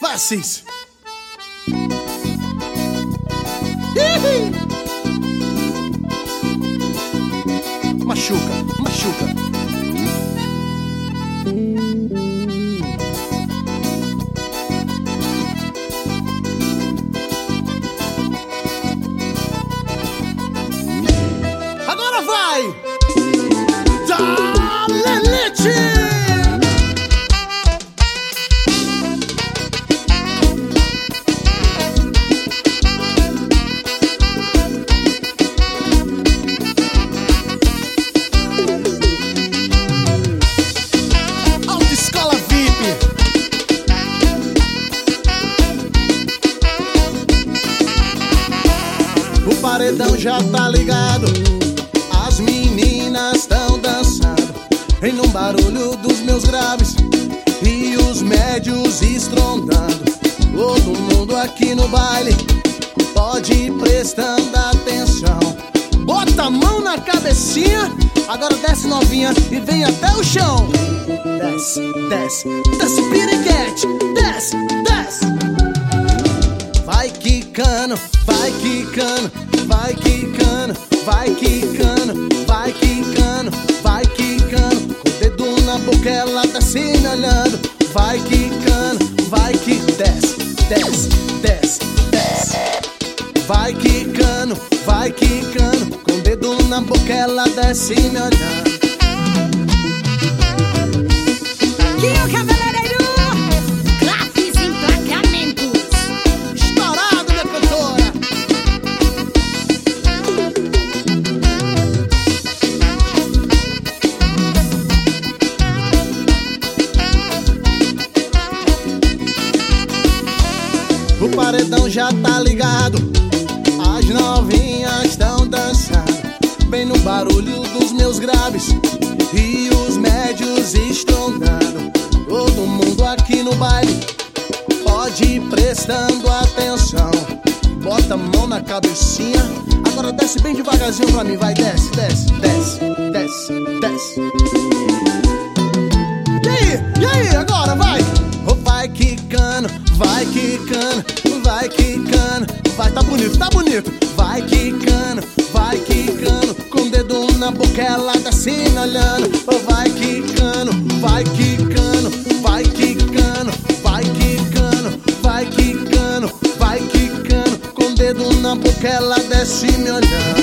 Vai, Assis. Machuca, machuca. Agora vai! Lelete! Autoescola VIP. O paredão já tá ligado. As meninas tão dançando em um barulho dos meus graves e os médios estrondando. Todo mundo aqui no baile pode ir prestando atenção. Bota a mão na cabecinha, agora desce novinha e vem até o chão. Desce, desce, desce piriquete, desce, desce. Vai quicando, vai quicando, vai quicando, vai quicando, vai quicando, vai quicando. Com o dedo na boca ela tá se me olhando. Vai quicando, vai que desce, desce, desce, desce. Vai quicando, vai quicando. Com o dedo na boca ela desce me olhando. Que o cabeleireiro Craques Emplacamentos. Estourado, minha cantora. O paredão já tá ligado. As novinhas tão dançando bem no barulho dos meus graves e os médios estrondando. Todo mundo aqui no baile pode ir prestando atenção. Bota a mão na cabecinha, agora desce bem devagarzinho pra mim. Vai, desce, desce, desce, desce, desce. E aí, agora vai. Oh, vai quicando, vai quicando, vai quicando. Vai, tá bonito, tá bonito. Vai quicando, vai quicando. Com o dedo na boca ela tá se me olhando. Oh, vai quicando, vai quicando, vai quicando, vai quicando, vai quicando, vai quicando. Com o dedo na boca ela desce me olhando.